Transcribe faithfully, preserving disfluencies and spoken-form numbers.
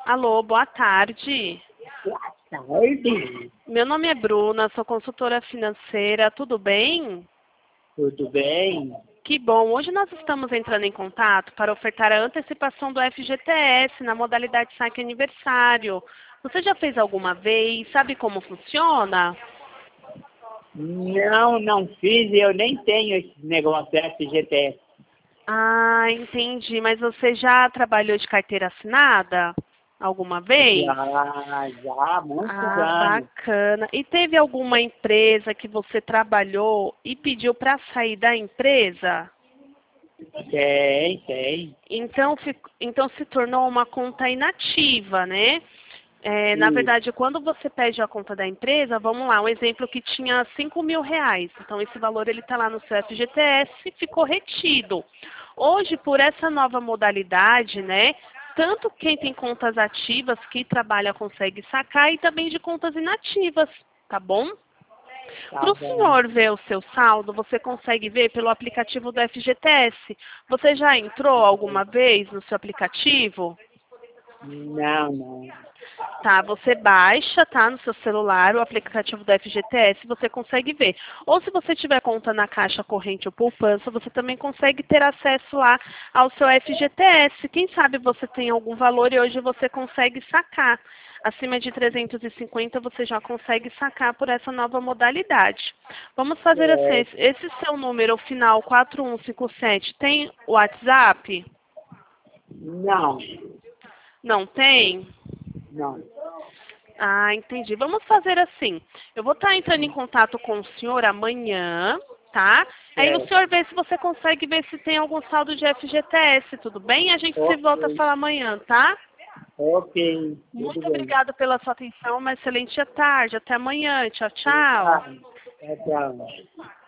Alô, boa tarde. Boa tarde. Meu nome é Bruna, sou consultora financeira, tudo bem? Tudo bem? Que bom, hoje nós estamos entrando em contato para ofertar a antecipação do F G T S na modalidade saque aniversário. Você já fez alguma vez? Sabe como funciona? Não, não fiz e eu nem tenho esse negócio F G T S. Ah, entendi. Mas você já trabalhou de carteira assinada alguma vez? Já, já, há muitos Ah, anos. bacana. E teve alguma empresa que você trabalhou e pediu para sair da empresa? Tem, tem. Então, fi- então se tornou uma conta inativa, né? É, na Isso. verdade, quando você pede a conta da empresa, vamos lá, um exemplo que tinha cinco mil reais. Então, esse valor ele está lá no seu F G T S e ficou retido. Hoje, por essa nova modalidade, né? Tanto quem tem contas ativas que trabalha consegue sacar e também de contas inativas, tá bom? Tá Para o bom. senhor ver o seu saldo, você consegue ver pelo aplicativo do F G T S. Você já entrou alguma vez no seu aplicativo? Não, não. Tá, você baixa, tá, no seu celular o aplicativo do F G T S, você consegue ver. Ou se você tiver conta na Caixa Corrente ou Poupança, você também consegue ter acesso lá ao seu F G T S. Quem sabe você tem algum valor e hoje você consegue sacar. Acima de trezentos e cinquenta você já consegue sacar por essa nova modalidade. Vamos fazer assim, É, esse esse seu número final quatro um cinco sete tem WhatsApp? não, Não tem? não. Ah, entendi. Vamos fazer assim. Eu vou estar entrando em contato com o senhor amanhã, tá? Aí o É, senhor vê se você consegue ver se tem algum saldo de F G T S, tudo bem? A gente se volta a ok, falar amanhã, tá? ok, tudo Muito bem. obrigada pela sua atenção, uma excelente tarde. Até amanhã. Tchau, tchau. Tá, tchau.